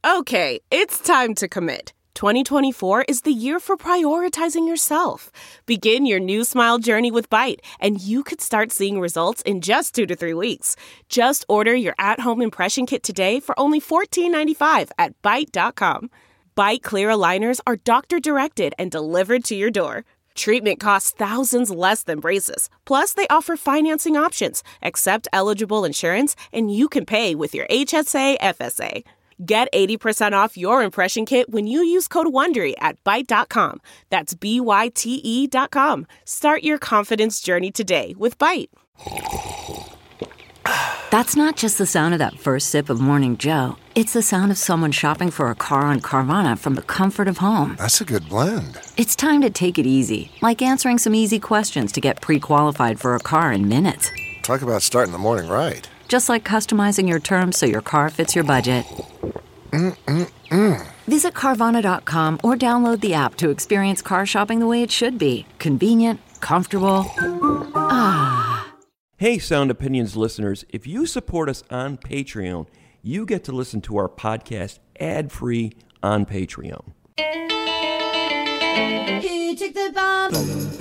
Okay, it's time to commit. 2024 is the year for prioritizing yourself. Begin your new smile journey with Byte, and you could start seeing results in just 2 to 3 weeks. Just order your at-home impression kit today for only $14.95 at Byte.com. Byte Clear aligners are doctor-directed and delivered to your door. Treatment costs thousands less than braces. Plus, they offer financing options, accept eligible insurance, and you can pay with your HSA FSA. Get 80% off your impression kit when you use code WONDERY at Byte.com. That's BYTE.com. Start your confidence journey today with Byte. That's not just the sound of that first sip of Morning Joe. It's the sound of someone shopping for a car on Carvana from the comfort of home. That's a good blend. It's time to take it easy, like answering some easy questions to get pre-qualified for a car in minutes. Talk about starting the morning right. Just like customizing your terms so your car fits your budget. Visit Carvana.com or download the app to experience car shopping the way it should be. Convenient, comfortable. Hey, Sound Opinions listeners, if you support us on Patreon, you get to listen to our podcast ad-free on Patreon. He took the bomb.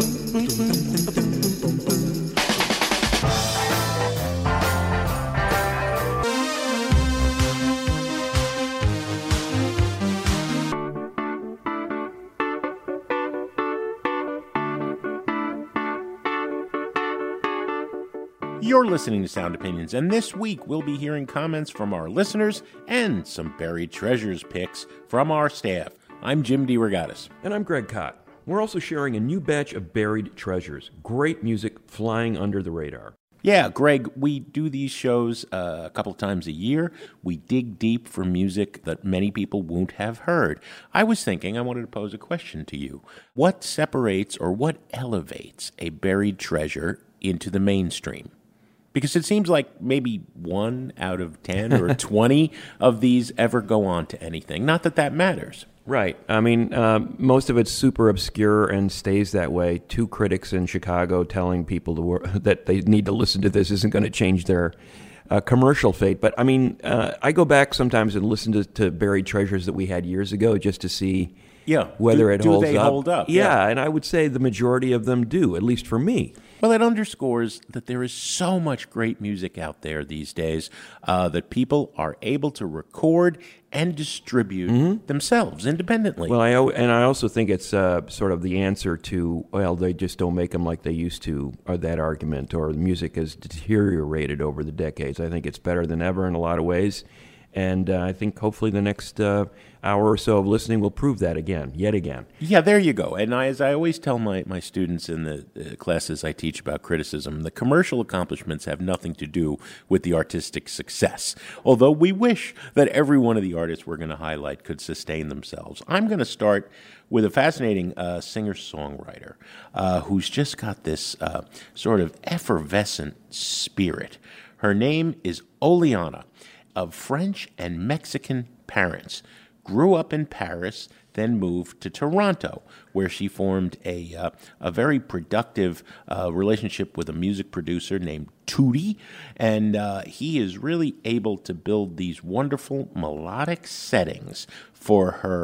You're listening to Sound Opinions, and this week we'll be hearing comments from our listeners and some buried treasures picks from our staff. I'm Jim DeRogatis. And I'm Greg Kot. We're also sharing a new batch of buried treasures. Great music flying under the radar. Yeah, Greg, we do these shows a couple of times a year. We dig deep for music that many people won't have heard. I was thinking I wanted to pose a question to you. What separates or what elevates a buried treasure into the mainstream? Because it seems like maybe 1 out of 10 or 20 of these ever go on to anything. Not that that matters. Right. I mean, most of it's super obscure and stays that way. 2 critics in Chicago telling people that they need to listen to this isn't going to change their commercial fate. But, I mean, I go back sometimes and listen to buried treasures that we had years ago just to see whether it holds up. Do they hold up? Yeah, and I would say the majority of them do, at least for me. Well, it underscores that there is so much great music out there these days that people are able to record and distribute themselves independently. Well, I also think it's sort of the answer to, well, they just don't make them like they used to, or that argument, or the music has deteriorated over the decades. I think it's better than ever in a lot of ways. And I think hopefully the next hour or so of listening will prove that yet again. Yeah, there you go. And as I always tell my students in the classes I teach about criticism, the commercial accomplishments have nothing to do with the artistic success. Although we wish that every one of the artists we're going to highlight could sustain themselves. I'm going to start with a fascinating singer-songwriter who's just got this sort of effervescent spirit. Her name is Oliana, of French and Mexican parents, grew up in Paris, then moved to Toronto, where she formed a very productive relationship with a music producer named Tootie, and he is really able to build these wonderful melodic settings for her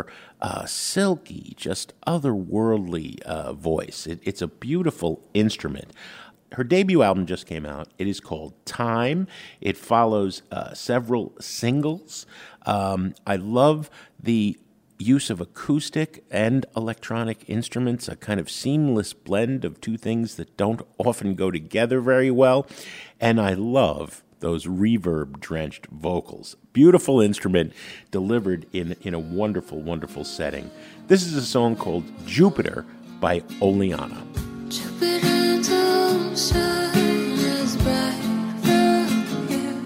silky, just otherworldly voice. It's a beautiful instrument. Her debut album just came out. It is called Time. It follows several singles. I love the use of acoustic and electronic instruments, a kind of seamless blend of two things that don't often go together very well. And I love those reverb-drenched vocals. Beautiful instrument delivered in a wonderful, wonderful setting. This is a song called Jupiter by Oliana. Jupiter don't shine as bright from here.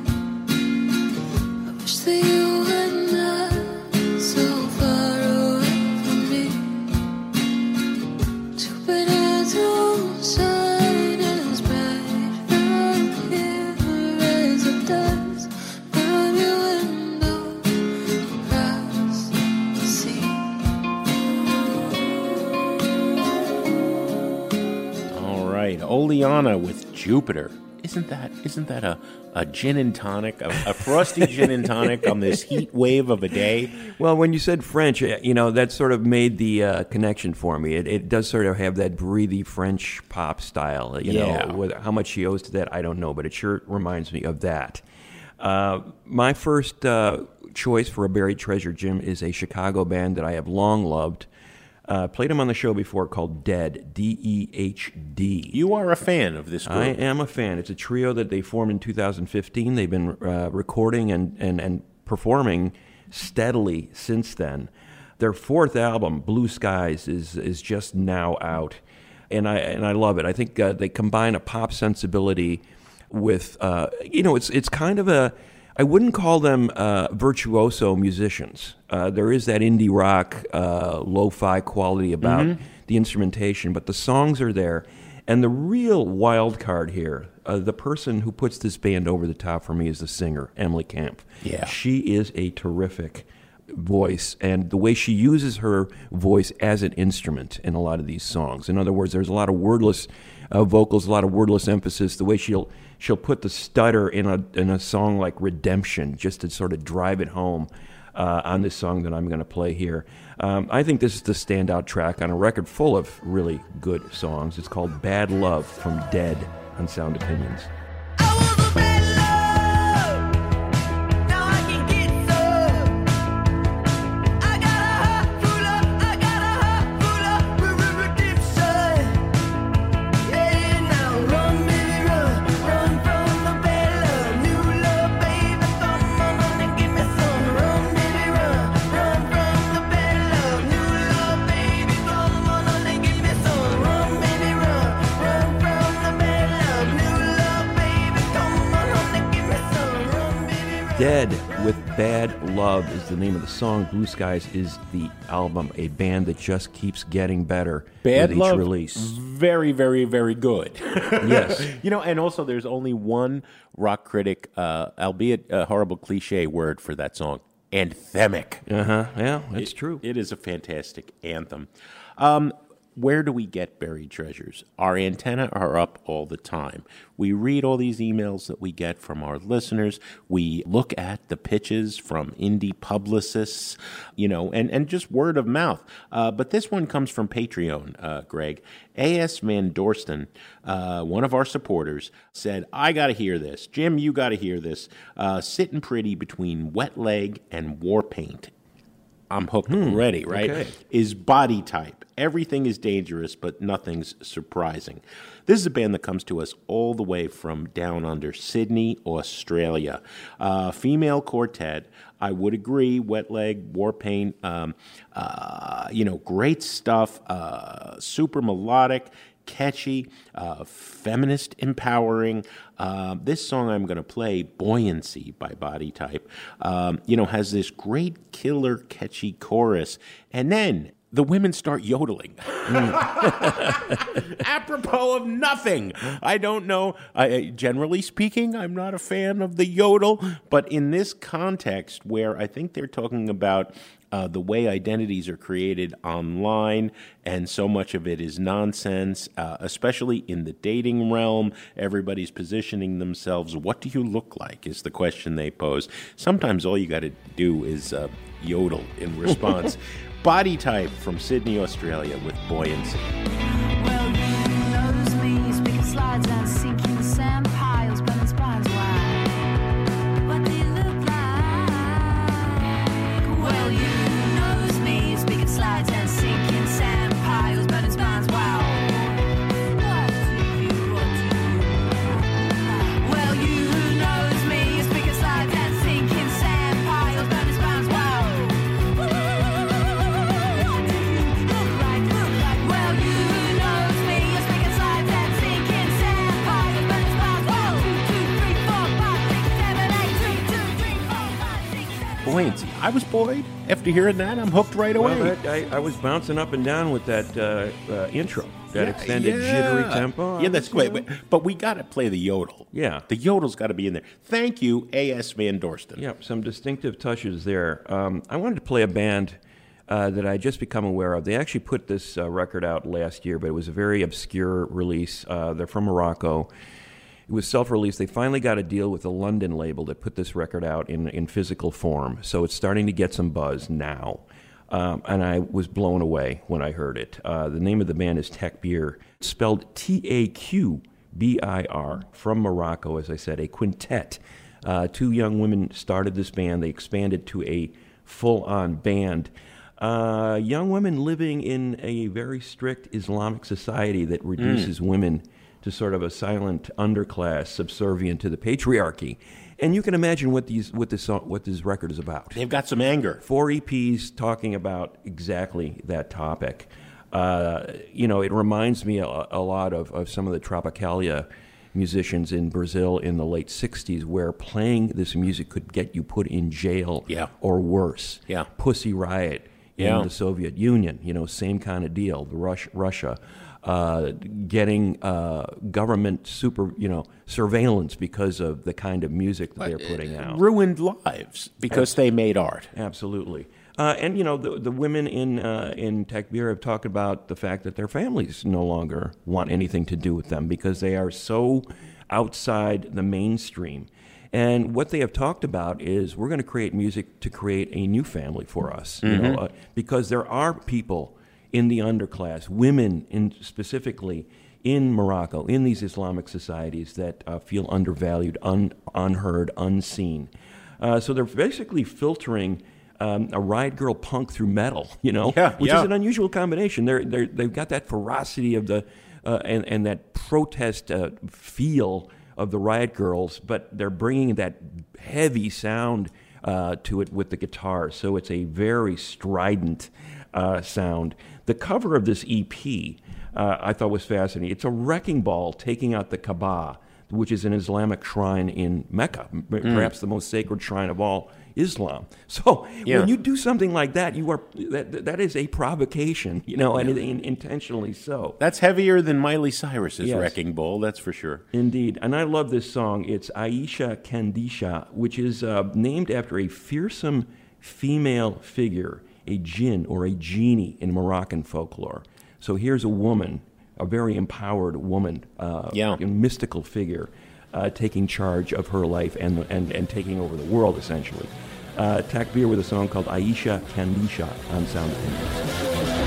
I wish that you were not so far away from me. Jupiter don't shine as bright from here as it does from your window across the sea. Oliana with Jupiter. isn't that a gin and tonic, a frosty gin and tonic on this heat wave of a day? Well, when you said French, that sort of made the connection for me. It does sort of have that breathy French pop style. How much she owes to that, I don't know, but it sure reminds me of that. My first choice for a buried treasure, Jim, is a Chicago band that I have long loved. Played them on the show before, called Dead, D-E-H-D. You are a fan of this group. I am a fan. It's a trio that they formed in 2015. They've been recording and performing steadily since then. Their fourth album, Blue Skies, is just now out, and I love it. I think they combine a pop sensibility with, it's kind of a, I wouldn't call them virtuoso musicians. There is that indie rock, lo-fi quality about the instrumentation, but the songs are there. And the real wild card here, the person who puts this band over the top for me is the singer, Emily Camp. Yeah. She is a terrific voice, and the way she uses her voice as an instrument in a lot of these songs. In other words, there's a lot of wordless vocals, a lot of wordless emphasis. The way she'll put the stutter in a song like Redemption, just to sort of drive it home on this song that I'm going to play here. I think this is the standout track on a record full of really good songs. It's called Bad Love from Dead on Sound Opinions. Dead with Bad Love is the name of the song. Blue Skies is the album, a band that just keeps getting better Bad with Love, each release. Very, very, very good. Yes. And also there's only one rock critic, albeit a horrible cliche word for that song, anthemic. Yeah, that's true. It is a fantastic anthem. Where do we get buried treasures? Our antenna are up all the time. We read all these emails that we get from our listeners. We look at the pitches from indie publicists, and just word of mouth. But this one comes from Patreon, Greg. A.S. Van Dorsten, one of our supporters, said, I got to hear this. Jim, you got to hear this. Sitting pretty between Wet Leg and Warpaint. I'm hooked already, right? Okay. Is Body Type. Everything is dangerous, but nothing's surprising. This is a band that comes to us all the way from down under Sydney, Australia. Female quartet. I would agree. Wet Leg, Warpaint, great stuff. Super melodic, catchy, feminist empowering. This song I'm going to play, Buoyancy by Body Type, has this great killer catchy chorus. And then the women start yodeling. Apropos of nothing. I don't know. Generally speaking, I'm not a fan of the yodel. But in this context where I think they're talking about the way identities are created online, and so much of it is nonsense, especially in the dating realm. Everybody's positioning themselves. What do you look like is the question they pose. Sometimes all you got to do is yodel in response. Body Type from Sydney, Australia with Buoyancy. Well, you notice me speaking slides and sinking sand piles, burning spines wide. What do you look like? Well, you notice me speaking slides and sinking sand piles, burning spines wide. What do you? Well, you notice me speaking slides and sinking sand piles, burning spines wide. Buoyancy. I was buoyed. After hearing that, I'm hooked right away. Well, I was bouncing up and down with that intro, that extended jittery tempo. Yeah, that's great. But we got to play the yodel. Yeah. The yodel's got to be in there. Thank you, A.S. Van Dorsten. Yeah, some distinctive touches there. I wanted to play a band that I just become aware of. They actually put this record out last year, but it was a very obscure release. They're from Morocco. It was self-released. They finally got a deal with a London label that put this record out in physical form. So it's starting to get some buzz now. And I was blown away when I heard it. The name of the band is Takbir, spelled Takbir, from Morocco, as I said, a quintet. Two young women started this band. They expanded to a full-on band. Young women living in a very strict Islamic society that reduces women to sort of a silent underclass subservient to the patriarchy. And you can imagine what this record is about. They've got some anger. 4 EPs talking about exactly that topic. It reminds me a lot of some of the Tropicalia musicians in Brazil in the late 60s, where playing this music could get you put in jail or worse. Yeah. Pussy Riot in the Soviet Union, same kind of deal. Russia. Getting government surveillance because of the kind of music that they're putting out. Ruined lives because they made art. Absolutely. And the women in Takbir have talked about the fact that their families no longer want anything to do with them because they are so outside the mainstream. And what they have talked about is we're going to create music to create a new family for us, because there are people in the underclass, women specifically in Morocco, in these Islamic societies that feel undervalued, unheard, unseen. So they're basically filtering a riot girl punk through metal, which is an unusual combination. They've got that ferocity of the and that protest feel of the riot girls, but they're bringing that heavy sound to it with the guitar. So it's a very strident sound. The cover of this EP I thought was fascinating. It's a wrecking ball taking out the Kaaba, which is an Islamic shrine in Mecca, perhaps the most sacred shrine of all Islam. So when you do something like that, that is a provocation, and intentionally so. That's heavier than Miley Cyrus's Wrecking Ball, that's for sure. Indeed. And I love this song. It's Aisha Kandisha, which is named after a fearsome female figure, a jinn or a genie in Moroccan folklore. So here's a woman, a very empowered woman, a mystical figure, taking charge of her life and taking over the world, essentially. Takbir with a song called Aisha Kandisha on Sound Opinions.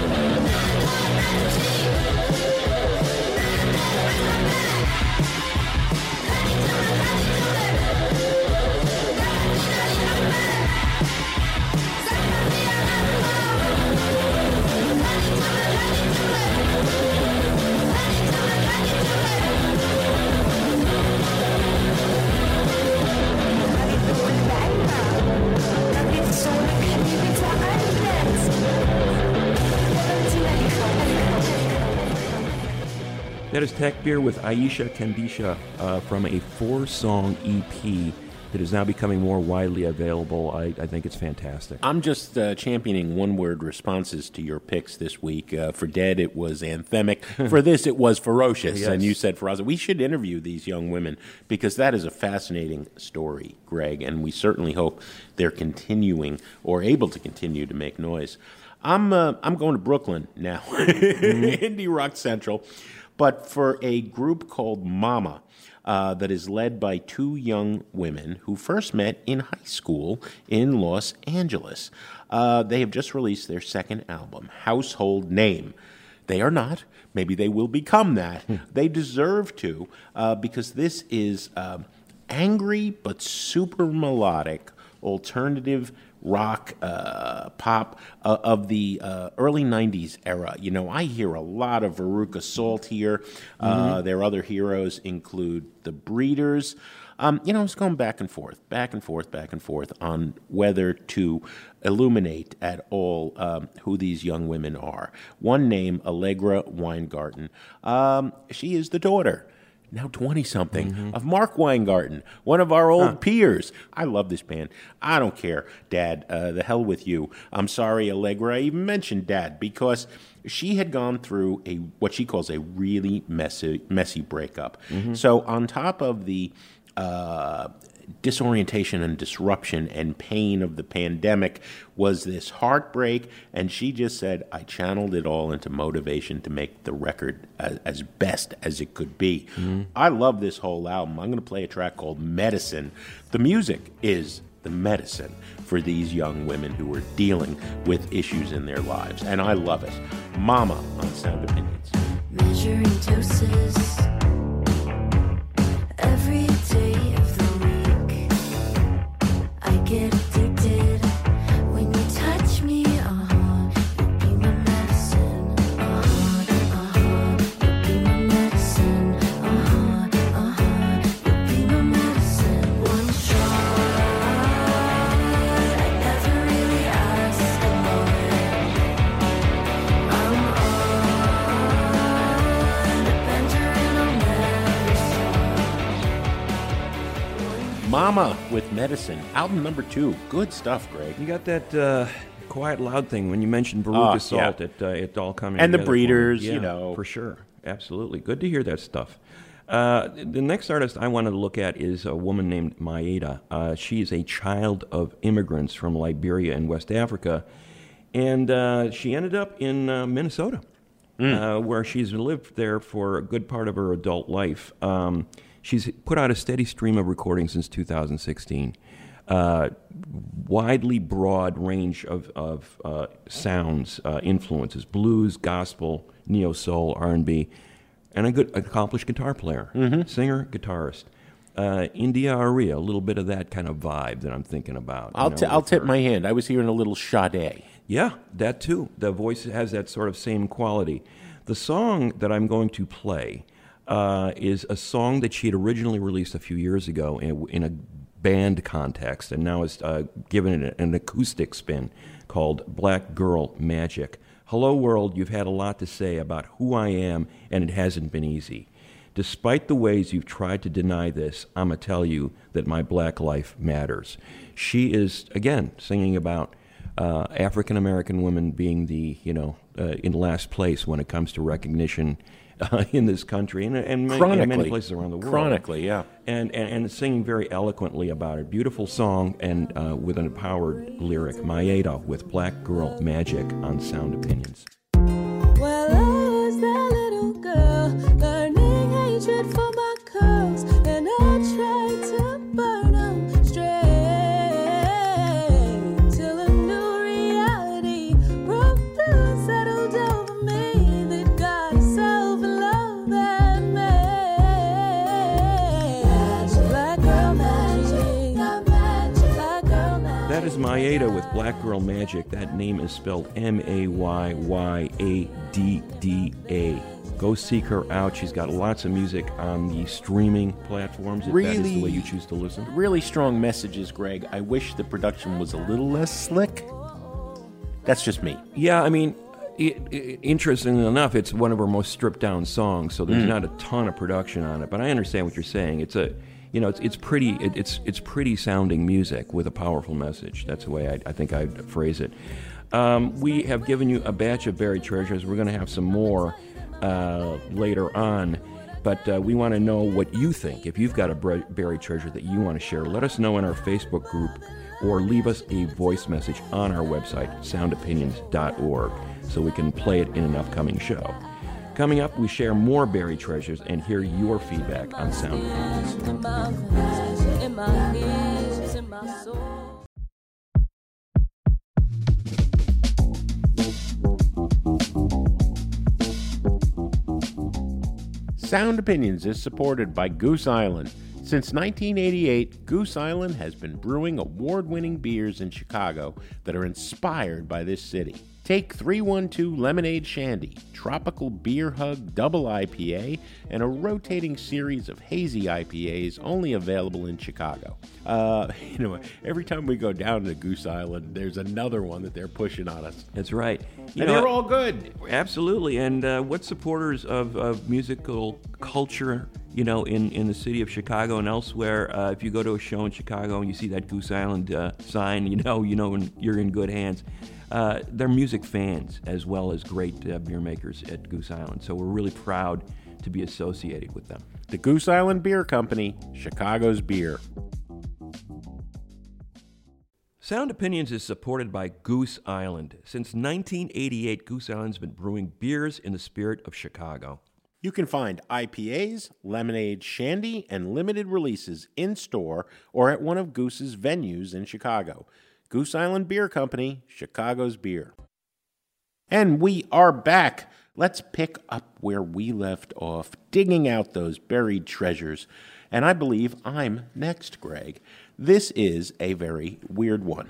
That is Takbir with Aisha Kandisha from a 4-song EP that is now becoming more widely available. I think it's fantastic. I'm just championing one-word responses to your picks this week. For Dead, it was anthemic. For this, it was ferocious. Yes. And you said Faraza. We should interview these young women because that is a fascinating story, Greg, and we certainly hope they're continuing or able to continue to make noise. I'm going to Brooklyn now, Indie Rock Central, but for a group called Mama. That is led by 2 young women who first met in high school in Los Angeles. They have just released their second album, Household Name. They are not. Maybe they will become that. They deserve to, because this is angry but super melodic alternative rock, pop of the early 90s era. I hear a lot of Veruca Salt here. Their other heroes include The Breeders. It's going back and forth on whether to illuminate at all who these young women are. One name, Allegra Weingarten. She is the daughter, now 20-something, of Mark Weingarten, one of our old peers. I love this band. I don't care, Dad. The hell with you. I'm sorry, Allegra. I even mentioned Dad because she had gone through what she calls a really messy breakup. So on top of the disorientation and disruption and pain of the pandemic was this heartbreak, and she just said, I channeled it all into motivation to make the record as best as it could be. I love this whole album. I'm going to play a track called Medicine. The music is the medicine for these young women who are dealing with issues in their lives, and I love it. Mama on Sound Opinions. Measuring doses every day of the week. I get addicted when you touch me. You'll be my medicine. You'll be my medicine. You'll be my medicine. One shot. I never really asked for it. I'm on the bender and I'll never stop. Mama with Medicine, album number 2. Good stuff, Greg. You got that quiet, loud thing when you mentioned Veruca Salt. yeah. It all coming And the together for Breeders, me. Yeah, you know. for sure, absolutely. Good to hear that stuff. The next artist I wanted to look at is a woman named Maeda. She is a child of immigrants from Liberia and West Africa, and she ended up in Minnesota, where she's lived there for a good part of her adult life. She's put out a steady stream of recordings since 2016. Widely broad range of sounds, influences, blues, gospel, neo-soul, R&B, and a good accomplished guitar player, singer, guitarist. India Aria, a little bit of that kind of vibe that I'm thinking about. I'll tip my hand. I was hearing a little Sade. Yeah, that too. The voice has that sort of same quality. The song that I'm going to play is a song that she had originally released a few years ago in a band context, and now is given it an acoustic spin called Black Girl Magic. Hello, world, you've had a lot to say about who I am, and it hasn't been easy. Despite the ways you've tried to deny this, I'm going to tell you that my black life matters. She is, again, singing about African-American women being in last place when it comes to recognition in this country and in many places around the world. Chronically, yeah. And singing very eloquently about it. Beautiful song and with an empowered lyric. Maeda with Black Girl Magic on Sound Opinions. Well, I was that little girl learning hatred for my curls, and I tried to burn them straight till a new reality broke through and settled over me. That God is self-love and magic. Black girl magic. Black girl magic. That is Maeda with Black Girl Magic. That name is spelled Mayyaada. Go seek her out. She's got lots of music on the streaming platforms, if that is the way you choose to listen. Really strong messages, Greg. I wish the production was a little less slick. That's just me. Yeah, I mean, interestingly enough, it's one of her most stripped down songs, so there's not a ton of production on it. But I understand what you're saying. It's pretty sounding music with a powerful message. That's the way I think I'd phrase it. We have given you a batch of buried treasures. We're going to have some more later on, but we want to know what you think. If you've got a buried treasure that you want to share, let us know in our Facebook group or leave us a voice message on our website, soundopinions.org, so we can play it in an upcoming show. Coming up, we share more buried treasures and hear your feedback on Sound Opinions. In my knees, in my soul. Sound Opinions is supported by Goose Island. Since 1988, Goose Island has been brewing award-winning beers in Chicago that are inspired by this city. Take 312 Lemonade Shandy, Tropical Beer Hug Double IPA, and a rotating series of hazy IPAs only available in Chicago. Every time we go down to Goose Island, there's another one that they're pushing on us. That's right. And they're all good. Absolutely. And what supporters of musical culture, in the city of Chicago and elsewhere, if you go to a show in Chicago and you see that Goose Island sign, you know you're in good hands. They're music fans as well as great beer makers at Goose Island. So we're really proud to be associated with them. The Goose Island Beer Company, Chicago's beer. Sound Opinions is supported by Goose Island. Since 1988, Goose Island's been brewing beers in the spirit of Chicago. You can find IPAs, lemonade, shandy, and limited releases in-store or at one of Goose's venues in Chicago. Goose Island Beer Company, Chicago's beer. And we are back. Let's pick up where we left off, digging out those buried treasures. And I believe I'm next, Greg. This is a very weird one.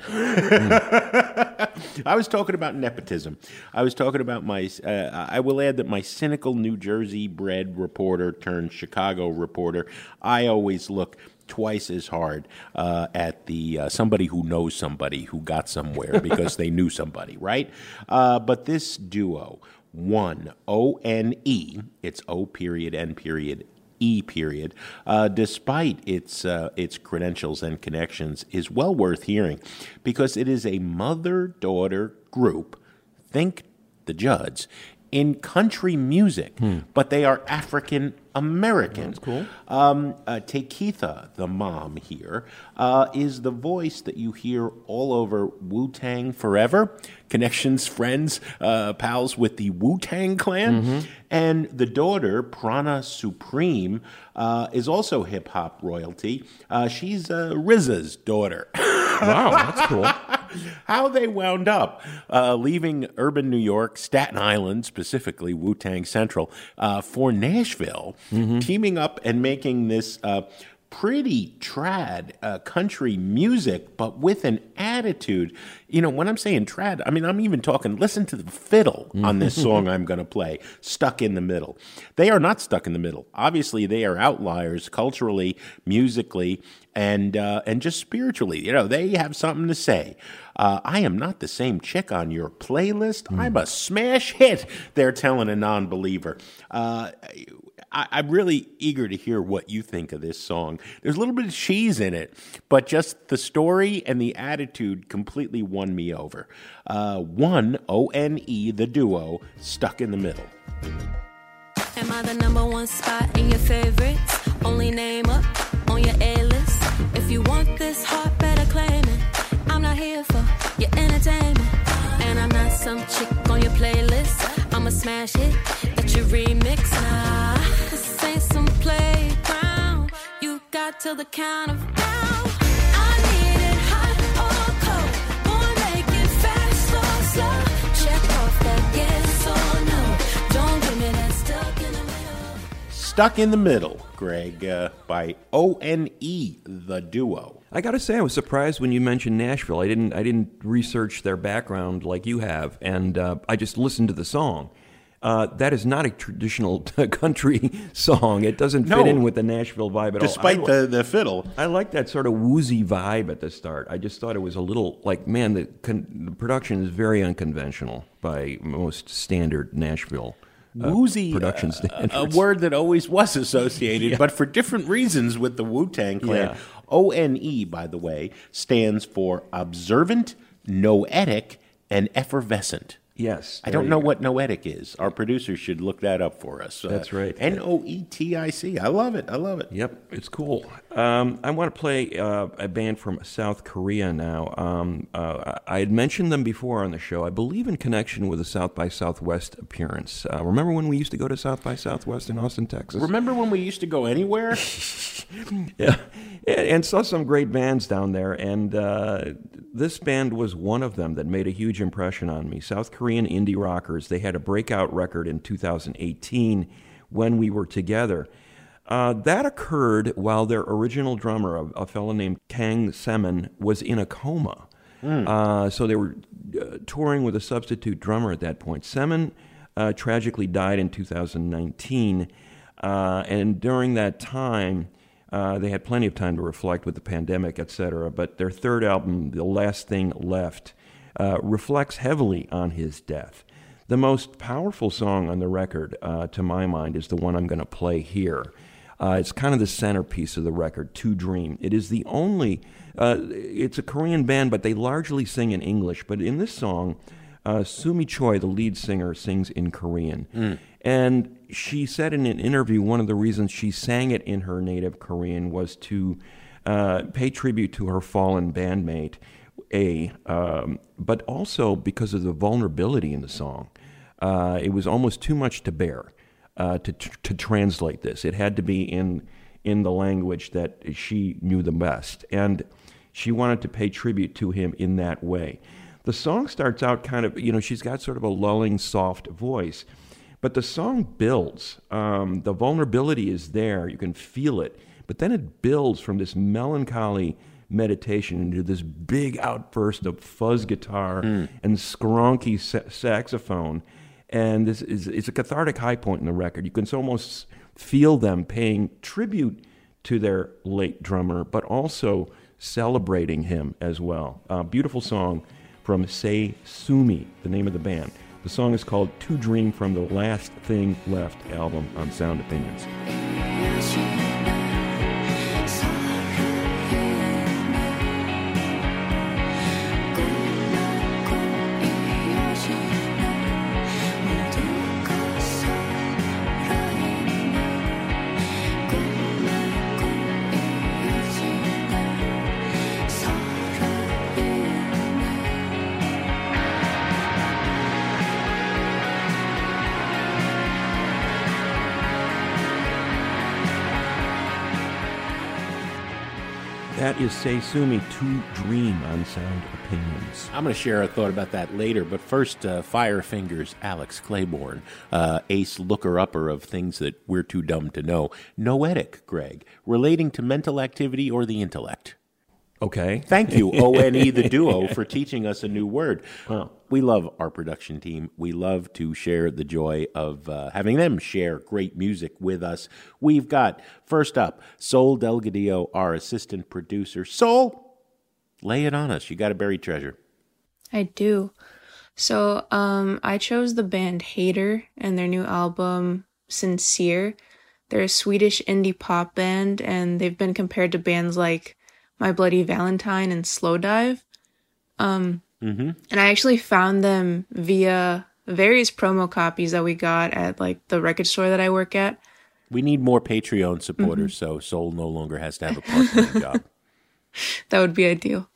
I was talking about nepotism. I was talking about I will add that my cynical New Jersey-bred reporter turned Chicago reporter, I always look twice as hard at the somebody who knows somebody who got somewhere because they knew somebody, right? But this duo, One, O-N-E, it's O.N. E period, despite its credentials and connections, is well worth hearing because it is a mother-daughter group, think the Judds, in country music, but they are African American. That's cool. Takitha, the mom here, is the voice that you hear all over Wu-Tang Forever, connections, friends, pals with the Wu-Tang Clan. And the daughter, Prana Supreme, is also hip-hop royalty. She's RZA's daughter. Wow, that's cool. How they wound up leaving urban New York, Staten Island, specifically Wu-Tang Central, for Nashville, teaming up and making this pretty trad country music, but with an attitude. You know, when I'm saying trad, I mean, I'm even talking, listen to the fiddle on this song I'm going to play, Stuck in the Middle. They are not stuck in the middle. Obviously, they are outliers culturally, musically, and just spiritually. You know, they have something to say. I am not the same chick on your playlist. I'm a smash hit, they're telling a non-believer. I'm really eager to hear what you think of this song. There's a little bit of cheese in it, but just the story and the attitude completely won me over. One, O-N-E, the duo, Stuck in the Middle. Am I the number one spot in your favorites? Only name up on your A-list. If you want this heart, better claim it. I'm not here for your entertainment. And I'm not some chick on your playlist. I'm a smash hit that you remix. Nah, this ain't some playground. You got till the count of down. I need it hot or cold. Wanna make it fast or slow. Check off that yes or no. Don't give me that stuck in the middle. Stuck in the Middle, Greg, by O-N-E, the duo. I got to say, I was surprised when you mentioned Nashville. I didn't research their background like you have, and I just listened to the song. That is not a traditional country song. It doesn't fit in with the Nashville vibe at all. Despite the fiddle. I like that sort of woozy vibe at the start. I just thought it was a little like, man, the production is very unconventional by most standard Nashville Woozy, production standards. a word that always was associated, but for different reasons with the Wu-Tang Clan. Yeah. O-N-E, by the way, stands for observant, noetic, and effervescent. Yes. I don't know what noetic is. Our producers should look that up for us. That's right. N-O-E-T-I-C. I love it. I love it. Yep, it's cool. I want to play a band from South Korea now. I had mentioned them before on the show, I believe in connection with a South by Southwest appearance. Remember when we used to go to South by Southwest in Austin, Texas? Remember when we used to go anywhere? Yeah, and saw some great bands down there, and this band was one of them that made a huge impression on me. South Korean indie rockers. They had a breakout record in 2018 when we were together. That occurred while their original drummer, a fellow named Kang Semin, was in a coma. So they were touring with a substitute drummer at that point. Semin tragically died in 2019, and during that time, they had plenty of time to reflect with the pandemic, etc. But their third album, The Last Thing Left, reflects heavily on his death. The most powerful song on the record, to my mind, is the one I'm going to play here. It's kind of the centerpiece of the record, To Dream. It is the only, it's a Korean band, but they largely sing in English. But in this song, Sumi Choi, the lead singer, sings in Korean. And she said in an interview one of the reasons she sang it in her native Korean was to pay tribute to her fallen bandmate. but also because of the vulnerability in the song. It was almost too much to bear to translate this. It had to be in the language that she knew the best, and she wanted to pay tribute to him in that way. The song starts out kind of, she's got sort of a lulling, soft voice, but the song builds. The vulnerability is there. You can feel it. But then it builds from this melancholy meditation into this big outburst of fuzz guitar and skronky saxophone. And it's a cathartic high point in the record. You can almost feel them paying tribute to their late drummer, but also celebrating him as well. Beautiful song from Sei Sumi, the name of the band. The song is called To Dream from the Last Thing Left album on Sound Opinions. That is Sei Sumi, To Dream on Sound Opinions. I'm going to share a thought about that later, but first, Firefingers, Alex Claiborne, ace looker-upper of things that we're too dumb to know. Noetic, Greg, relating to mental activity or the intellect. Okay. Thank you, ONE the Duo, for teaching us a new word. Wow. We love our production team. We love to share the joy of having them share great music with us. We've got, first up, Sol Delgadillo, our assistant producer. Sol, lay it on us. You got a buried treasure. I do. So I chose the band Hater and their new album, Sincere. They're a Swedish indie pop band, and they've been compared to bands like My Bloody Valentine and Slowdive. And I actually found them via various promo copies that we got at like the record store that I work at. We need more Patreon supporters, so Sol no longer has to have a part-time job. That would be ideal.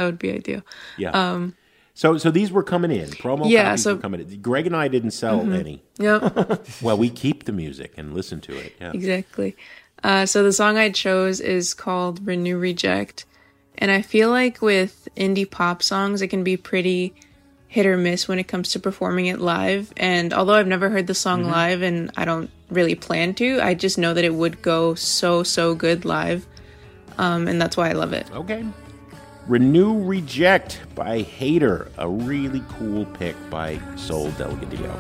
Yeah. So these were coming in. Promo copies were coming in. Greg and I didn't sell any. Yep. Well, we keep the music and listen to it. Yeah. Exactly. So the song I chose is called Renew Reject. And I feel like with indie pop songs, it can be pretty hit or miss when it comes to performing it live. And although I've never heard the song live and I don't really plan to, I just know that it would go so good live. And that's why I love it. Okay. Renew Reject by Hater, a really cool pick by Sol Delgadillo.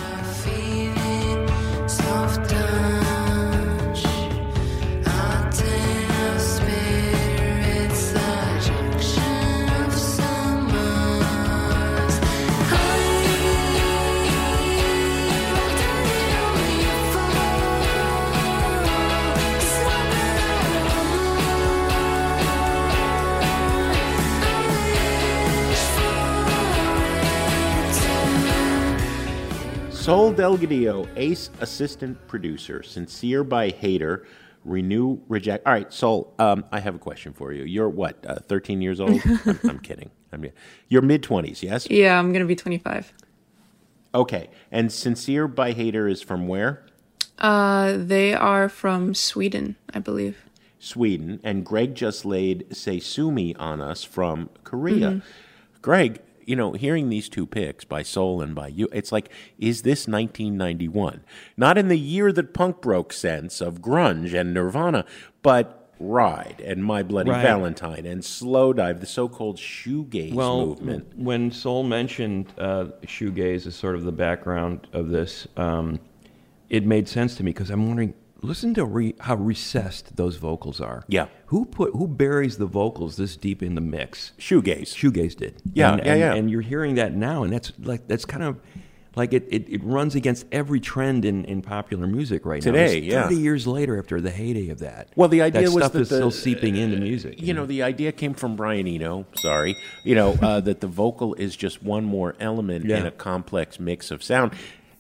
Sol Delgadillo, ace assistant producer, Sincere by Hater, Renew Reject. All right, Sol, I have a question for you. You're what, 13 years old? I'm kidding. You're mid-20s, yes? Yeah, I'm going to be 25. Okay, and Sincere by Hater is from where? They are from Sweden, I believe. Sweden, and Greg just laid Sei Sumi on us from Korea. Greg, hearing these two picks by Sol and by you, it's like, is this 1991? Not in the year that punk broke sense of grunge and Nirvana, but Ride and My Bloody Valentine and Slowdive, the so-called shoegaze movement. When Sol mentioned shoegaze as sort of the background of this, it made sense to me because I'm wondering, listen to how recessed those vocals are. Yeah. Who buries the vocals this deep in the mix? Shoegaze. Shoegaze did. Yeah, and you're hearing that now, and that's kind of like it runs against every trend in popular music right today. Now. 30 years later, after the heyday of that. Well, the idea that was stuff that is still seeping into music. The idea came from Brian Eno. Sorry, that the vocal is just one more element in a complex mix of sound.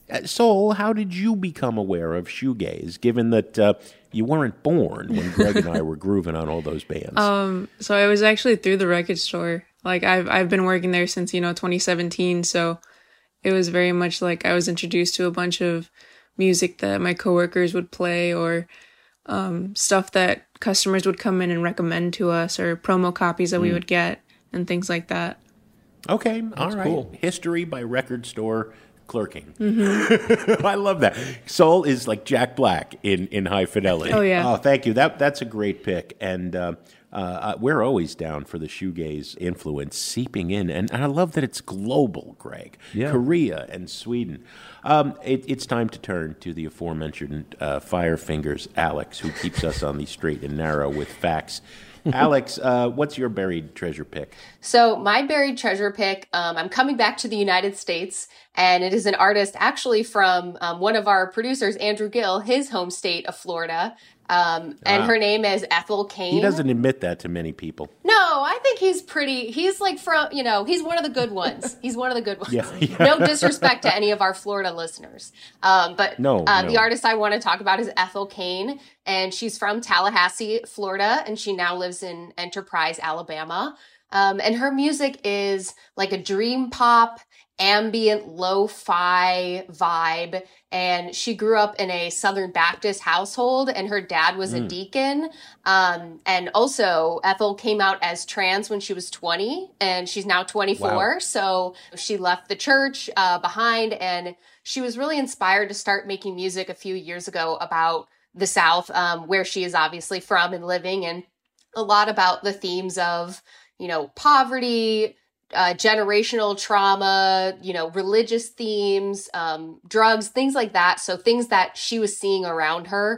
Soul, how did you become aware of shoegaze, given that you weren't born when Greg and I were grooving on all those bands? So it was actually through the record store. Like I've been working there since 2017, so it was very much like I was introduced to a bunch of music that my coworkers would play, or stuff that customers would come in and recommend to us, or promo copies that we would get and things like that. Okay, all right. Cool. History by record store clerking. Mm-hmm. I love that. Soul is like Jack Black in High Fidelity. Oh, yeah. Oh, thank you. That's a great pick. And we're always down for the shoegaze influence seeping in. And I love that it's global, Greg. Yeah. Korea and Sweden. It's time to turn to the aforementioned Fire Fingers Alex, who keeps us on the straight and narrow with facts. Alex, what's your buried treasure pick? So my buried treasure pick, I'm coming back to the United States, and it is an artist actually from one of our producers, Andrew Gill, his home state of Florida. And her name is Ethel Cain. He doesn't admit that to many people. No, I think he's like from, he's one of the good ones. He's one of the good ones. Yeah. No disrespect to any of our Florida listeners. But No. The artist I want to talk about is Ethel Cain, and she's from Tallahassee, Florida, and she now lives in Enterprise, Alabama. And her music is like a dream pop, ambient lo-fi vibe, and she grew up in a Southern Baptist household, and her dad was a deacon. And also Ethel came out as trans when she was 20, and she's now 24. Wow. So she left the church behind, and she was really inspired to start making music a few years ago about the South, where she is obviously from and living, and a lot about the themes of, poverty, generational trauma, religious themes, drugs, things like that. So things that she was seeing around her.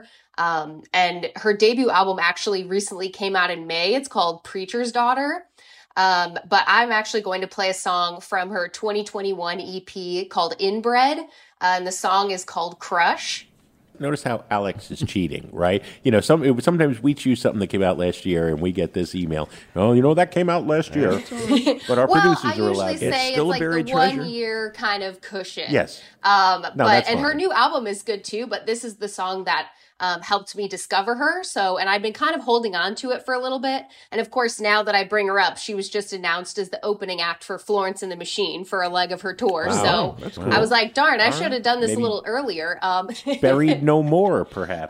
And her debut album actually recently came out in May. It's called Preacher's Daughter. But I'm actually going to play a song from her 2021 EP called Inbred. And the song is called Crush. Notice how Alex is cheating, right? Sometimes we choose something that came out last year, and we get this email. Oh, that came out last year, but our producers are allowed. I usually say it's like the treasure. 1 year kind of cushion. Yes. But fine. her new album is good too. But this is the song that helped me discover her. And I've been kind of holding on to it for a little bit. And of course, now that I bring her up, she was just announced as the opening act for Florence and the Machine for a leg of her tour. Wow. So That's cool. I was like, darn, I should have done this a little earlier. Buried no more, perhaps.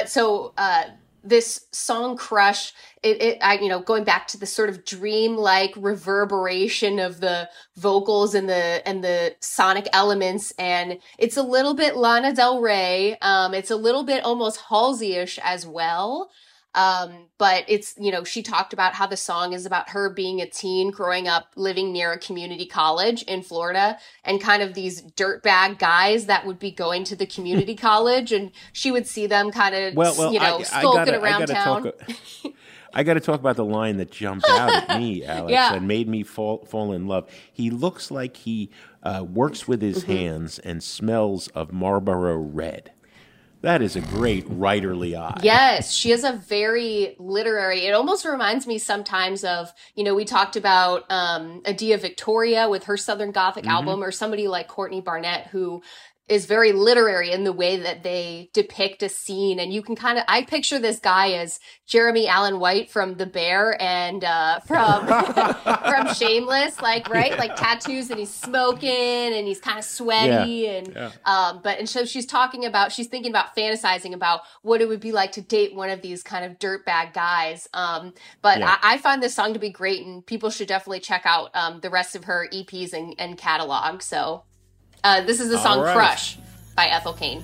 This song Crush, going back to the sort of dream-like reverberation of the vocals and the sonic elements, and it's a little bit Lana Del Rey. It's a little bit almost Halsey-ish as well. But it's, she talked about how the song is about her being a teen growing up living near a community college in Florida, and kind of these dirtbag guys that would be going to the community college, and she would see them kind of, skulking around town. I got to talk about the line that jumped out at me, Alex, and made me fall in love. He looks like he works with his hands and smells of Marlboro Red. That is a great writerly eye. Yes, she has a very literary, it almost reminds me sometimes of, we talked about Adia Victoria with her Southern Gothic album, or somebody like Courtney Barnett, who is very literary in the way that they depict a scene. And you can I picture this guy as Jeremy Allen White from The Bear and from Shameless, like tattoos, and he's smoking and he's kind of sweaty. And so she's thinking about fantasizing about what it would be like to date one of these kind of dirtbag guys. I find this song to be great, and people should definitely check out the rest of her EPs and catalog. So this is the song Crush by Ethel Cain.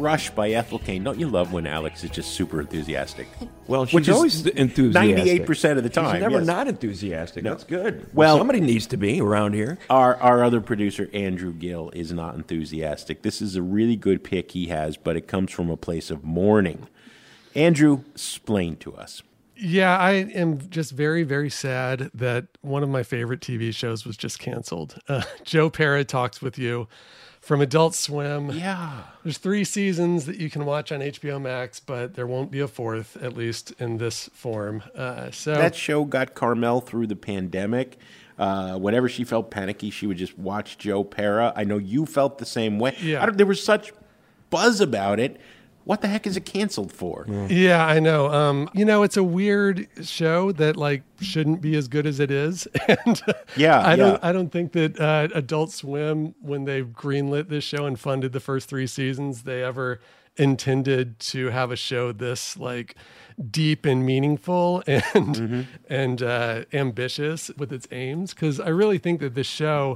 Crush by Ethel Cain. Don't you love when Alex is just super enthusiastic? Well, she's Which is always enthusiastic. 98% of the time. She's never yes. not enthusiastic. That's good. Well, somebody needs to be around here. Our other producer, Andrew Gill, is not enthusiastic. This is a really good pick he has, but it comes from a place of mourning. Andrew, explain to us. Yeah, I am just very, very sad that one of my favorite TV shows was just canceled. Joe Pera Talks With You from Adult Swim. Yeah. There's 3 seasons that you can watch on HBO Max, but there won't be a 4th, at least in this form. So that show got Carmel through the pandemic. Whenever she felt panicky, she would just watch Joe Pera. I know you felt the same way. Yeah. There was such buzz about it. What the heck is it canceled for? Yeah, I know. It's a weird show that shouldn't be as good as it is. And I don't think that Adult Swim, when they greenlit this show and funded the first 3 seasons, they ever intended to have a show this deep and meaningful and ambitious with its aims. Because I really think that this show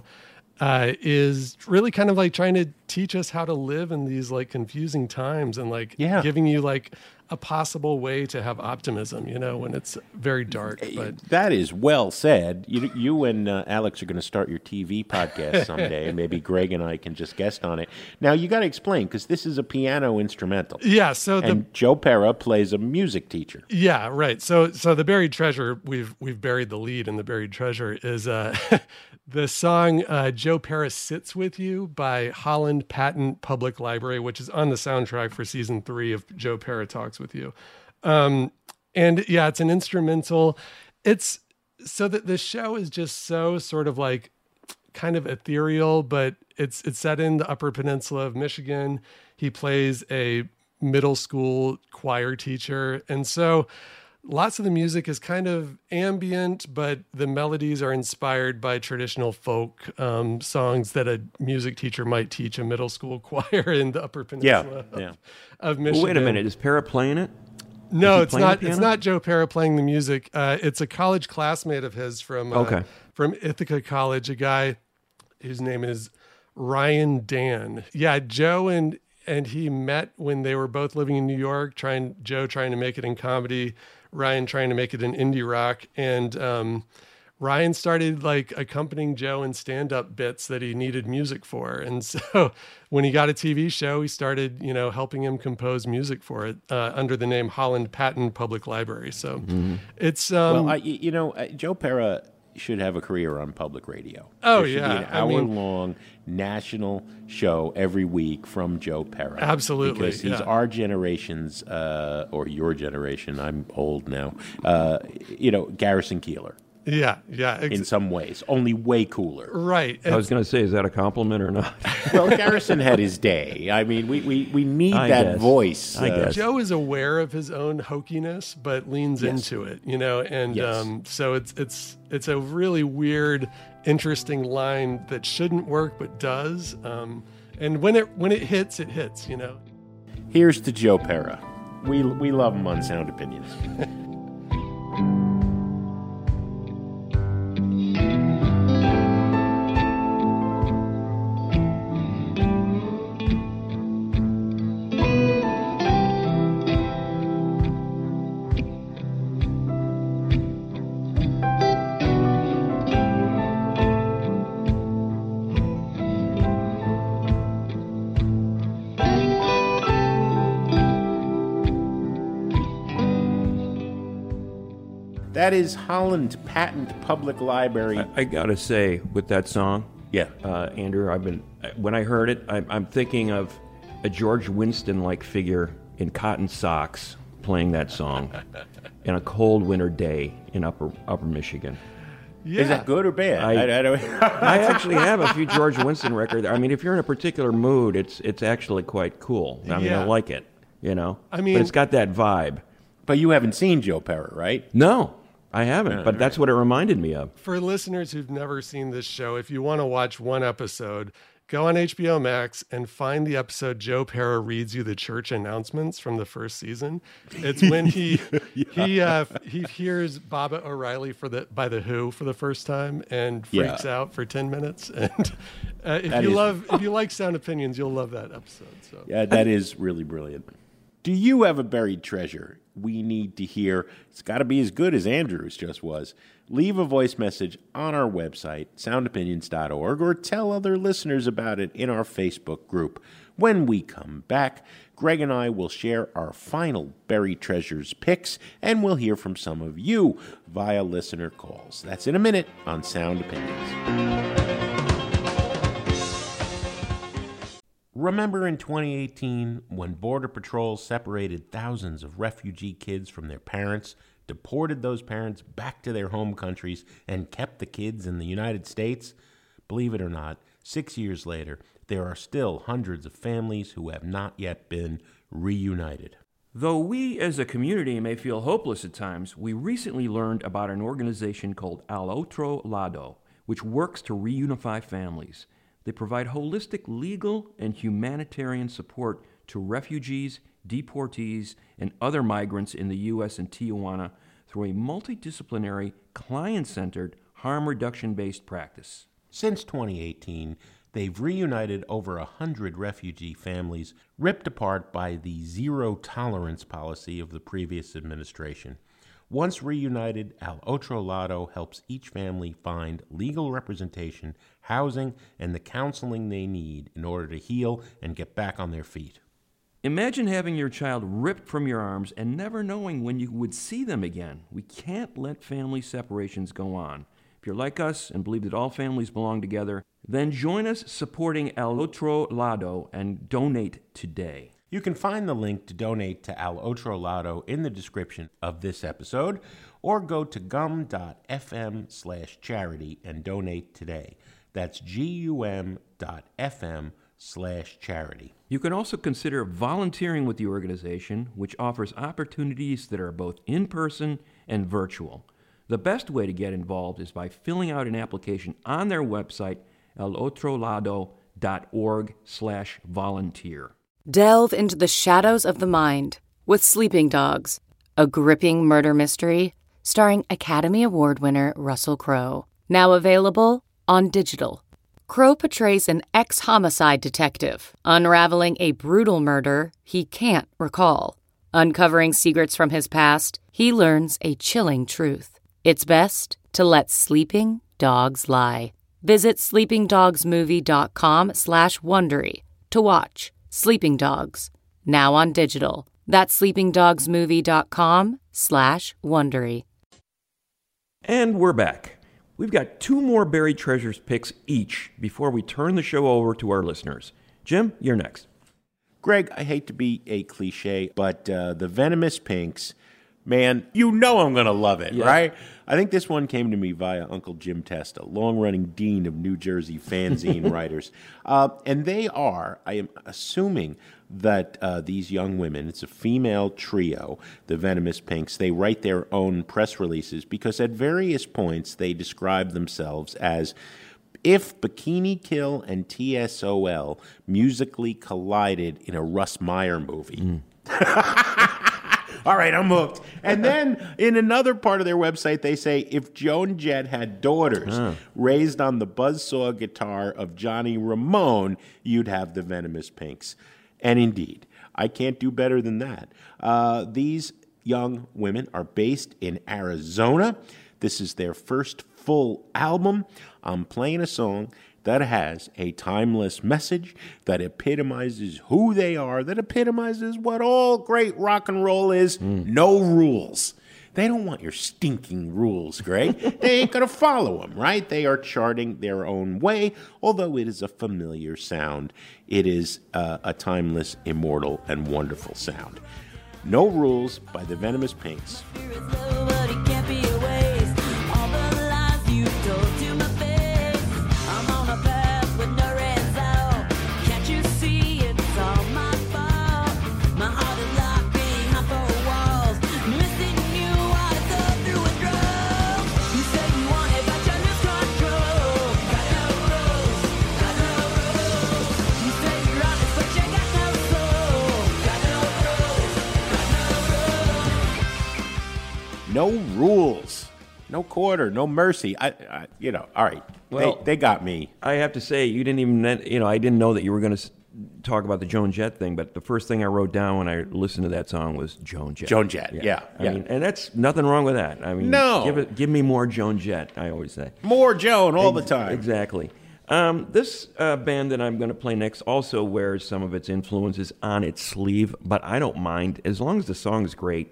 is really kind of trying to teach us how to live in these confusing times and giving you a possible way to have optimism, when it's very dark. But that is well said. You and Alex are going to start your TV podcast someday, and maybe Greg and I can just guest on it. Now you got to explain, because this is a piano instrumental. Yeah. So Joe Pera plays a music teacher. Yeah. Right. So the Buried Treasure, we've buried the lead in the Buried Treasure is the song Joe Pera Sits With You by Holland Patent Public Library, which is on the soundtrack for season 3 of Joe Pera Talks With You. And yeah, it's an instrumental. It's so that the show is just so sort of kind of ethereal, but it's set in the Upper Peninsula of Michigan. He plays a middle school choir teacher. And so lots of the music is kind of ambient, but the melodies are inspired by traditional folk songs that a music teacher might teach a middle school choir in the Upper Peninsula of Michigan. Well, wait a minute. Is Pera playing it? No, it's not. It's not Joe Pera playing the music. It's a college classmate of his from Ithaca College, a guy whose name is Ryan Dan. Yeah, Joe and he met when they were both living in New York, Joe trying to make it in comedy, Ryan trying to make it in indie rock. And Ryan started accompanying Joe in stand-up bits that he needed music for. And so when he got a TV show, he started, helping him compose music for it under the name Holland Patent Public Library. So it's... Joe Pera should have a career on public radio. Oh, there should be an hour-long national show every week from Joe Pera. Absolutely. Because he's our generation's, or your generation, I'm old now, Garrison Keillor. Yeah. In some ways, only way cooler. Right. I was going to say, is that a compliment or not? Well, Garrison had his day. I mean, we need that voice. I guess. Joe is aware of his own hokiness, but leans into it, and so it's a really weird, interesting line that shouldn't work but does. And when it hits, it hits. Here's to Joe Pera. We love him on Sound Opinions. That is Holland Patent Public Library. I gotta say, with that song, Andrew, when I heard it, I'm thinking of a George Winston-like figure in cotton socks playing that song in a cold winter day in Upper Michigan. Yeah. Is that good or bad? I actually have a few George Winston records. I mean, if you're in a particular mood, it's actually quite cool. I mean, I like it, but it's got that vibe. But you haven't seen Joe Pera, right? No. I haven't, but that's what it reminded me of. For listeners who've never seen this show, if you want to watch one episode, go on HBO Max and find the episode Joe Pera reads you the church announcements from the first season. It's when he hears Baba O'Reilly by The Who for the first time and freaks out for 10 minutes. And if you like Sound Opinions, you'll love that episode. So yeah, that is really brilliant. Do you have a buried treasure we need to hear? It's got to be as good as Andrew's just was. Leave a voice message on our website, soundopinions.org, or tell other listeners about it in our Facebook group. When we come back, Greg and I will share our final buried treasures picks, and we'll hear from some of you via listener calls. That's in a minute on Sound Opinions. Remember in 2018 when Border Patrol separated thousands of refugee kids from their parents, deported those parents back to their home countries, and kept the kids in the United States? Believe it or not, 6 years later, there are still hundreds of families who have not yet been reunited. Though we as a community may feel hopeless at times, we recently learned about an organization called Al Otro Lado, which works to reunify families. They provide holistic legal and humanitarian support to refugees, deportees, and other migrants in the U.S. and Tijuana through a multidisciplinary, client-centered, harm reduction-based practice. Since 2018, they've reunited over 100 refugee families ripped apart by the zero-tolerance policy of the previous administration. Once reunited, Al Otro Lado helps each family find legal representation, housing, and the counseling they need in order to heal and get back on their feet. Imagine having your child ripped from your arms and never knowing when you would see them again. We can't let family separations go on. If you're like us and believe that all families belong together, then join us supporting Al Otro Lado and donate today. You can find the link to donate to Al Otro Lado in the description of this episode, or go to gum.fm/charity and donate today. That's gum.fm/charity. You can also consider volunteering with the organization, which offers opportunities that are both in-person and virtual. The best way to get involved is by filling out an application on their website, alotrolado.org/volunteer. Delve into the shadows of the mind with Sleeping Dogs, a gripping murder mystery starring Academy Award winner Russell Crowe. Now available on digital. Crowe portrays an ex-homicide detective, unraveling a brutal murder he can't recall. Uncovering secrets from his past, he learns a chilling truth. It's best to let sleeping dogs lie. Visit sleepingdogsmovie.com/Wondery to watch Sleeping Dogs, now on digital. That's sleepingdogsmovie.com/Wondery. And we're back. We've got 2 more buried treasures picks each before we turn the show over to our listeners. Jim, you're next. Greg, I hate to be a cliche, but the Venomous Pinks, man, you know I'm going to love it, right? I think this one came to me via Uncle Jim Testa, long-running dean of New Jersey fanzine writers. And they are, I am assuming that these young women, it's a female trio, the Venomous Pinks, they write their own press releases because at various points they describe themselves as if Bikini Kill and TSOL musically collided in a Russ Meyer movie. All right, I'm hooked. And then in another part of their website, they say, if Joan Jett had daughters raised on the buzzsaw guitar of Johnny Ramone, you'd have the Venomous Pinks. And indeed, I can't do better than that. These young women are based in Arizona. This is their first full album. I'm playing a song that has a timeless message, that epitomizes who they are, that epitomizes what all great rock and roll is, no rules. They don't want your stinking rules, Greg. They ain't going to follow them, right? They are charting their own way, although it is a familiar sound. It is a timeless, immortal, and wonderful sound. No Rules by the Venomous Pinks. No rules. No quarter, no mercy. All right. Well, they got me. I have to say, you didn't even, I didn't know that you were going to talk about the Joan Jett thing, but the first thing I wrote down when I listened to that song was Joan Jett. Joan Jett, yeah. I mean, and that's nothing wrong with that. I mean, no. Give me more Joan Jett, I always say. More Joan all the time. Exactly. This band that I'm going to play next also wears some of its influences on its sleeve, but I don't mind as long as the song is great.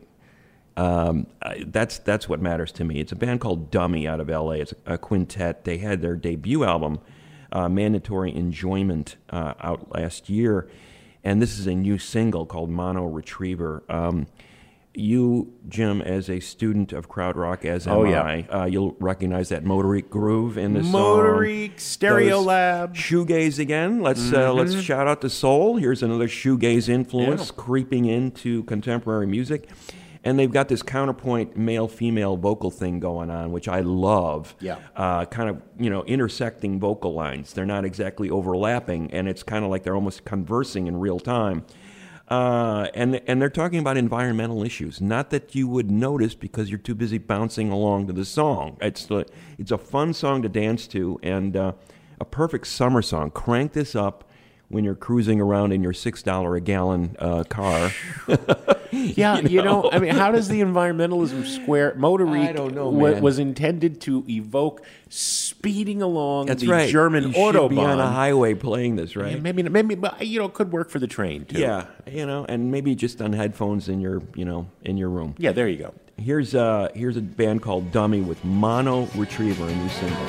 That's what matters to me. It's a band called Dummy out of L.A. It's a quintet. They had their debut album, Mandatory Enjoyment, out last year, and this is a new single called Mono Retriever. You, Jim, as a student of krautrock, as am I, you'll recognize that Motorik groove in the song. Motorik, Stereolab. Shoegaze again. Let's shout out to soul. Here's another shoegaze influence creeping into contemporary music. And they've got this counterpoint male-female vocal thing going on, which I love. Yeah. Kind of, intersecting vocal lines. They're not exactly overlapping, and it's kind of like they're almost conversing in real time. And they're talking about environmental issues. Not that you would notice because you're too busy bouncing along to the song. It's a fun song to dance to, and a perfect summer song. Crank this up when you're cruising around in your $6 a gallon car. Yeah, I mean, how does the environmentalism square? Motorik I don't know, man. Was intended to evoke speeding along That's the right. German you Autobahn. should be on a highway playing this, right? Yeah, maybe, but it could work for the train too. Yeah, and maybe just on headphones in your room. Yeah, there you go. Here's a band called Dummy with Mono Retriever, a new single.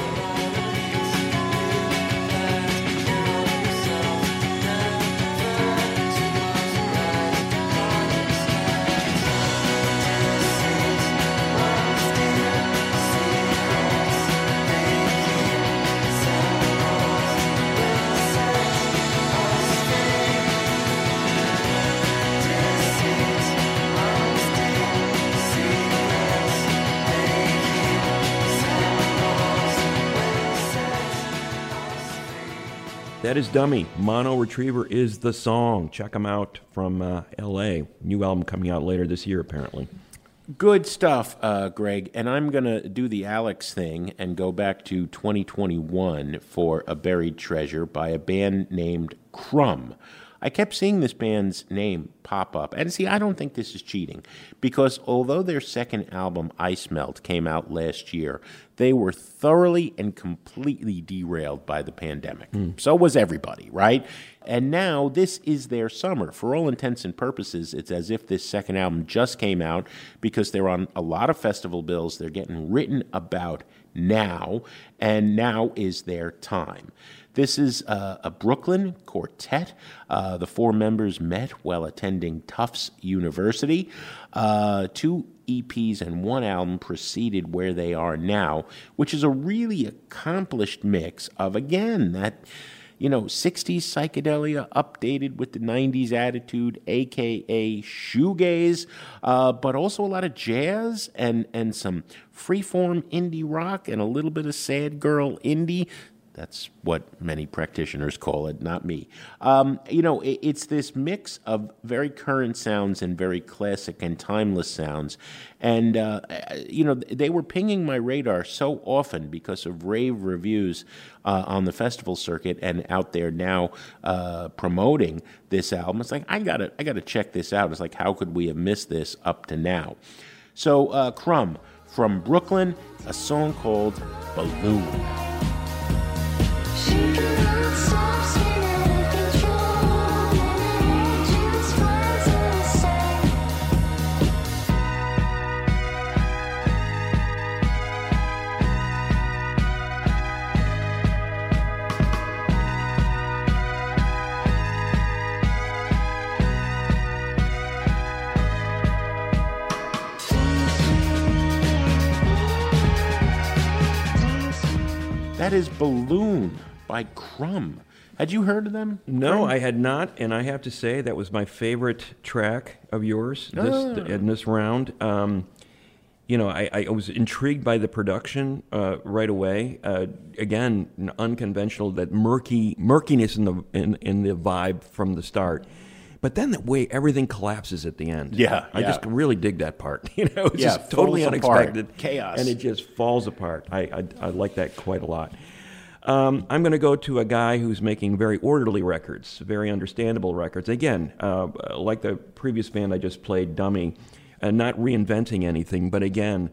That is Dummy. Mono Retriever is the song. Check them out from L.A. New album coming out later this year, apparently. Good stuff, Greg. And I'm going to do the Alex thing and go back to 2021 for A Buried Treasure by a band named Crumb. I kept seeing this band's name pop up. And see, I don't think this is cheating, because although their second album, Ice Melt, came out last year, they were thoroughly and completely derailed by the pandemic. So was everybody, right? And now this is their summer. For all intents and purposes, it's as if this second album just came out, because they're on a lot of festival bills. They're getting written about now, and now is their time. This is a Brooklyn quartet. The four members met while attending Tufts University. 2 EPs and 1 album preceded where they are now, which is a really accomplished mix of, again, that 60s psychedelia updated with the 90s attitude, a.k.a. shoegaze, but also a lot of jazz and some freeform indie rock and a little bit of sad girl indie. That's what many practitioners call it, not me. It's this mix of very current sounds and very classic and timeless sounds. And, they were pinging my radar so often because of rave reviews on the festival circuit and out there now promoting this album. It's like, I gotta check this out. It's like, how could we have missed this up to now? So, Crumb from Brooklyn, a song called Balloon. That is Balloon by Crumb. Had you heard of them? No, I had not, and I have to say that was my favorite track of yours in this round. I was intrigued by the production right away. Again, unconventional, that murkiness in the vibe from the start. But then the way everything collapses at the end. Yeah, I just really dig that part. It's Yeah, just totally falls apart. unexpected. Chaos. And it just falls apart. I like that quite a lot. I'm going to go to a guy who's making very orderly records, very understandable records. Again, like the previous band I just played, Dummy, not reinventing anything, but again,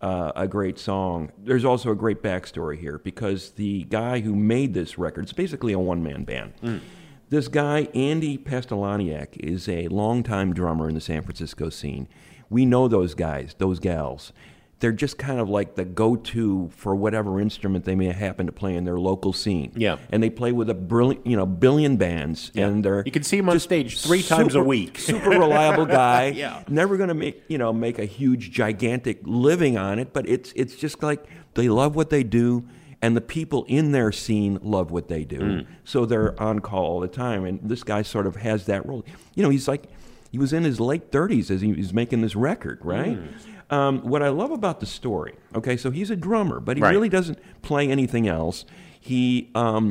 a great song. There's also a great backstory here because the guy who made this record, it's basically a one-man band. This guy, Andy Pastelaniak, is a longtime drummer in the San Francisco scene. We know those guys, those gals. They're just kind of like the go-to for whatever instrument they may happen to play in their local scene. Yeah. And they play with a brilliant, billion bands. Yeah. And they're You can see him on stage three times a week. Super reliable guy. Yeah. Never going to make a huge, gigantic living on it, but it's just like they love what they do. And the people in their scene love what they do. So they're on call all the time. And this guy sort of has that role. He's like, he was in his late 30s as he was making this record, right? What I love about the story, okay, so he's a drummer, but he really doesn't play anything else. He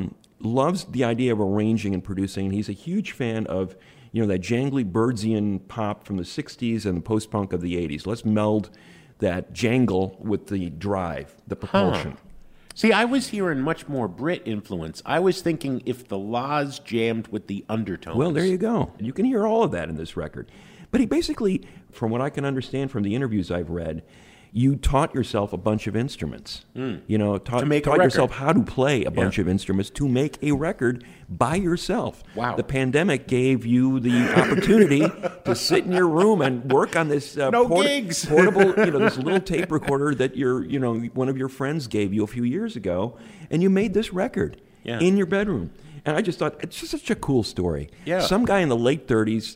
loves the idea of arranging and producing. He's a huge fan of, that jangly Birdsian pop from the 60s and the post-punk of the 80s. Let's meld that jangle with the drive, the propulsion. See, I was hearing much more Brit influence. I was thinking if the Laws jammed with the Undertones. Well, there you go. You can hear all of that in this record. But he basically, from what I can understand from the interviews I've read, you taught yourself a bunch of instruments. Taught yourself how to play a bunch of instruments to make a record by yourself. Wow. The pandemic gave you the opportunity to sit in your room and work on this gigs. portable, this little tape recorder that one of your friends gave you a few years ago, and you made this record in your bedroom. And I just thought, it's just such a cool story. Yeah. Some guy in the late 30s,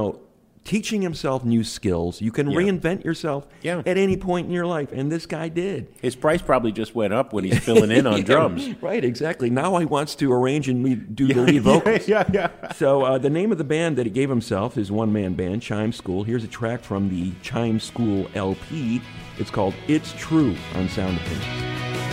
teaching himself new skills. You can reinvent yourself at any point in your life, and this guy did. His price probably just went up when he's filling in on drums. Right, exactly. Now he wants to arrange and do the lead vocals. So the name of the band that he gave himself is one-man band, Chime School. Here's a track from the Chime School LP. It's called It's True on Sound Opinions.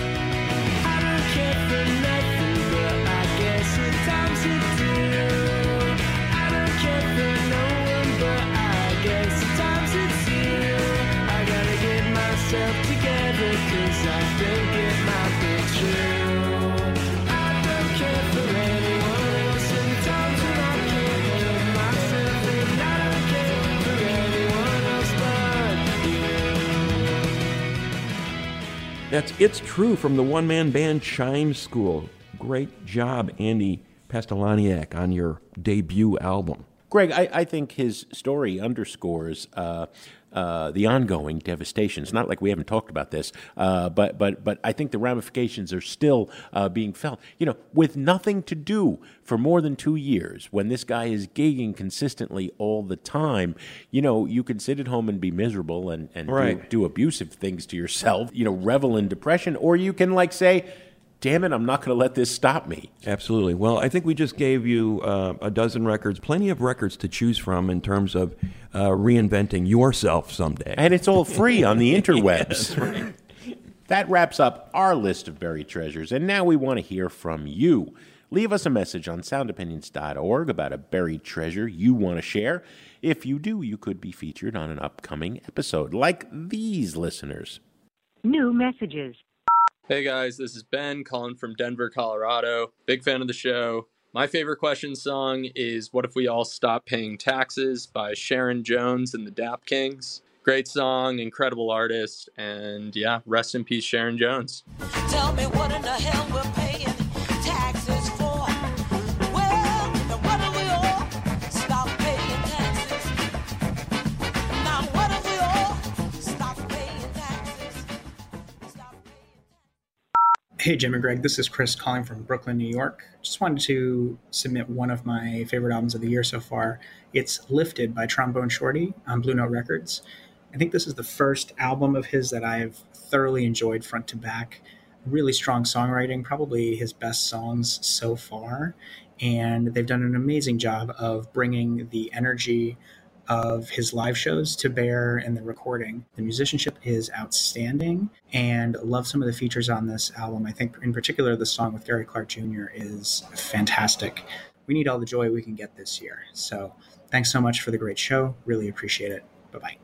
That's It's True from the one-man band Chime School. Great job, Andy Pastelaniak, on your debut album. Greg, I think his story underscores the ongoing devastation. It's not like we haven't talked about this, but I think the ramifications are still being felt. With nothing to do for more than 2 years, when this guy is gigging consistently all the time, you can sit at home and be miserable and do abusive things to yourself, revel in depression, or you can say, damn it, I'm not going to let this stop me. Absolutely. Well, I think we just gave you a dozen records, plenty of records to choose from in terms of reinventing yourself someday. And it's all free on the interwebs. That's right. That wraps up our list of buried treasures, and now we want to hear from you. Leave us a message on soundopinions.org about a buried treasure you want to share. If you do, you could be featured on an upcoming episode, like these listeners. New messages. Hey guys, this is Ben calling from Denver, Colorado. Big fan of the show. My favorite question song is What If We All Stop Paying Taxes by Sharon Jones and the Dap Kings. Great song, incredible artist, and rest in peace, Sharon Jones. Tell me what in the hell we're paying taxes for. Well, what if we all stop paying taxes? Now what if we all stop paying taxes? Hey, Jim and Greg, this is Chris calling from Brooklyn, New York. Just wanted to submit one of my favorite albums of the year so far. It's Lifted by Trombone Shorty on Blue Note Records. I think this is the first album of his that I've thoroughly enjoyed front to back. Really strong songwriting, probably his best songs so far. And they've done an amazing job of bringing the energy of his live shows to bear in the recording. The musicianship is outstanding, and love some of the features on this album. I think in particular the song with Gary Clark Jr. is fantastic. we need all the joy we can get this year. So thanks so much for the great show. Really appreciate it. Bye-bye.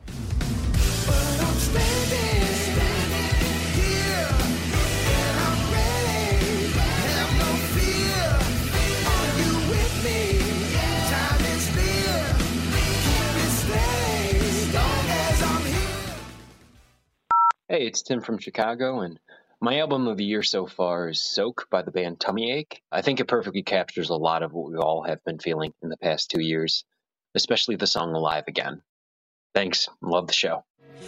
Hey, it's Tim from Chicago, and my album of the year so far is Soak by the band Tummy Ache. I think it perfectly captures a lot of what we all have been feeling in the past 2 years, especially the song Alive Again. Thanks. Love the show.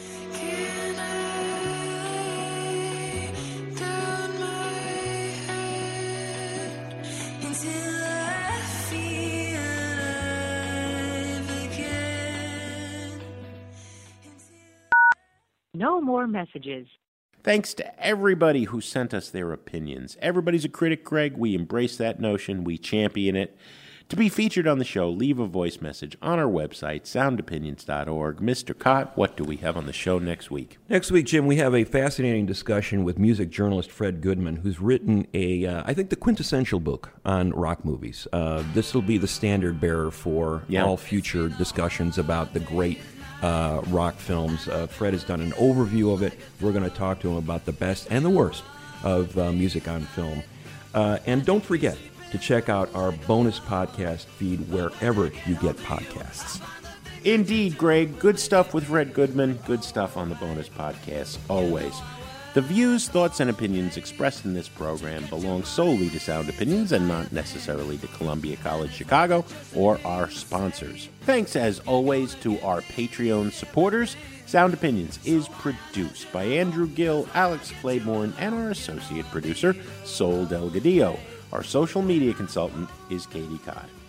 No more messages. Thanks to everybody who sent us their opinions. Everybody's a critic, Greg. We embrace that notion. We champion it. To be featured on the show, leave a voice message on our website, soundopinions.org. Mr. Cott, what do we have on the show next week? Next week, Jim, we have a fascinating discussion with music journalist Fred Goodman, who's written I think the quintessential book on rock movies. This will be the standard bearer for all future discussions about the great rock films. Fred has done an overview of it. We're going to talk to him about the best and the worst of music on film. And don't forget to check out our bonus podcast feed wherever you get podcasts. Indeed, Greg. Good stuff with Fred Goodman. Good stuff on the bonus podcast, always. The views, thoughts, and opinions expressed in this program belong solely to Sound Opinions and not necessarily to Columbia College Chicago or our sponsors. Thanks, as always, to our Patreon supporters. Sound Opinions is produced by Andrew Gill, Alex Claiborne, and our associate producer, Sol Delgadillo. Our social media consultant is Katie Codd.